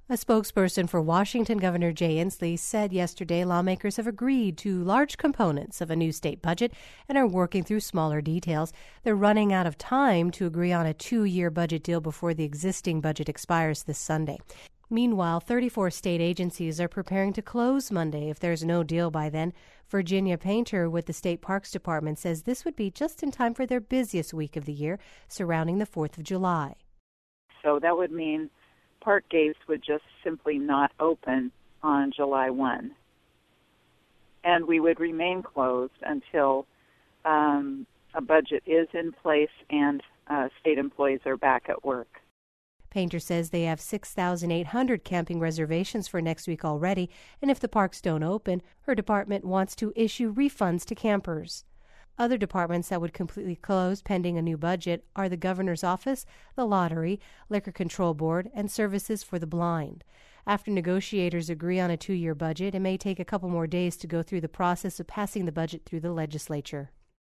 A spokesperson for Washington Governor Jay Inslee said yesterday lawmakers have agreed to large components of a new state budget and are working through smaller details. They're running out of time to agree on a 2-year budget deal before the existing budget expires this Sunday. Meanwhile, 34 state agencies are preparing to close Monday if there's no deal by then. Virginia Painter with the State Parks Department says this would be just in time for their busiest week of the year, surrounding the 4th of July. So that would mean park gates would just simply not open on July 1. And we would remain closed until a budget is in place and state employees are back at work. Painter says they have 6,800 camping reservations for next week already, and if the parks don't open, her department wants to issue refunds to campers. Other departments that would completely close pending a new budget are the governor's office, the lottery, liquor control board, and services for the blind. After negotiators agree on a 2-year budget, it may take a couple more days to go through the process of passing the budget through the legislature.